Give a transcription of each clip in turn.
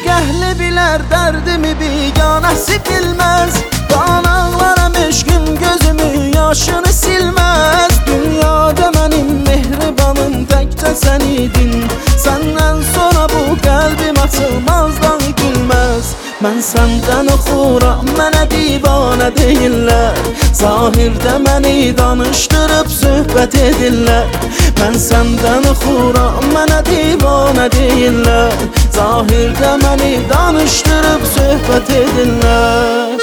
Eşq əhli bilər dərdimi, biganəsi bilməz. Qanağlaram eşqim gözümü, yaşını silməz. Dünyada mənim mehribanım təkcə sən idin. Səndən sonra bu qəlbim açılmazdan gülməz. Mən səndən oxuram, mənə divanə deyirlər. Zahirdə məni danışdırıb söhbət edirlər. Mən səndən oxuram, mənə divanə deyirlər. Zahirdə məni danışdırıb söhbət edirlər.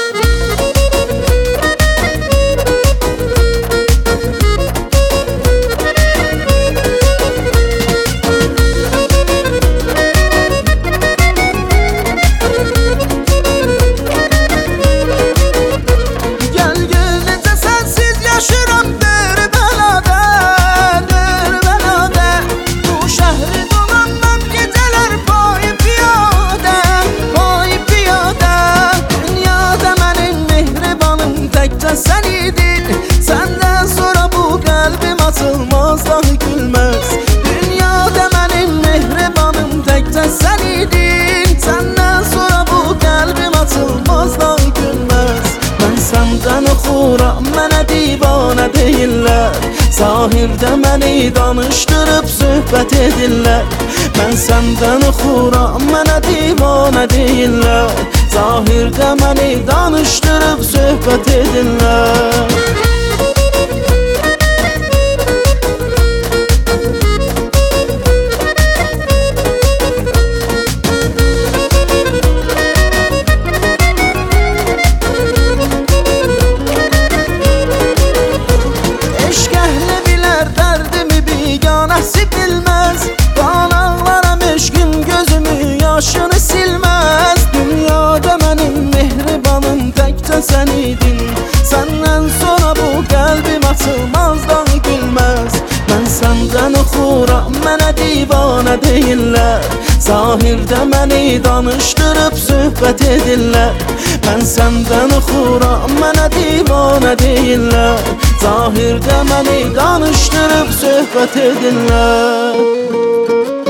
Sen idin, senden sonra bu kalbim açılmazdan gülmez. Dünyada benim mehribanım tekçe sen idin. Senden sonra bu kalbim açılmazdan gülmez. Ben senden oxuram, mənə divanə deyirlər. Zahirdə məni danışdırıb söhbət edirlər. Ben senden oxuram, mənə divanə deyirlər. Zahirdə məni danışdırıb söhbət edirlər. Eşq əhli bilər dərdimi, biganəsi bilməz. Qanağlaram eşqim gözümü, yaşını silməz. Dünyada mənim mehribanım təkcə sən idin. Səndən sonra bu qəlbim açılmazdan gülməz. Mən səndən oxuram, mənə divanə deyirlər. Zahirdə məni danışdırıb söhbət edirlər. Mən səndən oxuram, mənə divanə deyirlər. Zahirdə məni danışdırıb söhbət edirlər.